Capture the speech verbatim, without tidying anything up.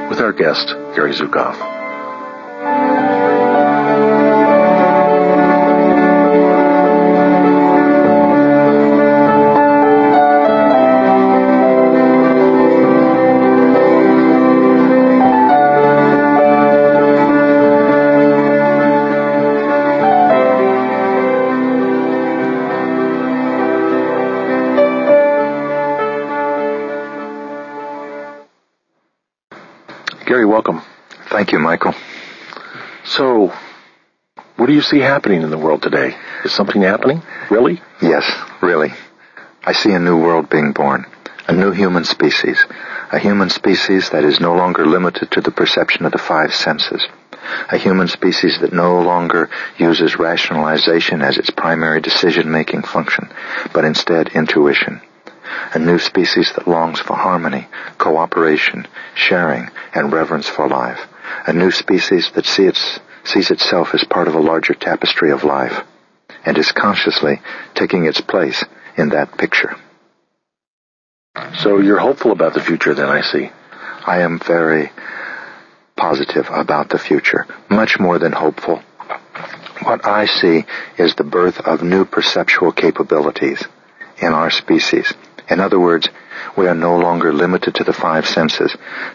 with our guest, Gary Zukav. Gary, welcome. Thank you, Michael. So, what do you see happening in the world today? Is something happening? Really? Yes, really. I see a new world being born, a new human species, a human species that is no longer limited to the perception of the five senses, a human species that no longer uses rationalization as its primary decision-making function, but instead intuition. A new species that longs for harmony, cooperation, sharing, and reverence for life. A new species that see its, sees itself as part of a larger tapestry of life, and is consciously taking its place in that picture. So you're hopeful about the future then, I see. I am very positive about the future, much more than hopeful. What I see is the birth of new perceptual capabilities in our species. In other words, we are no longer limited to the five senses,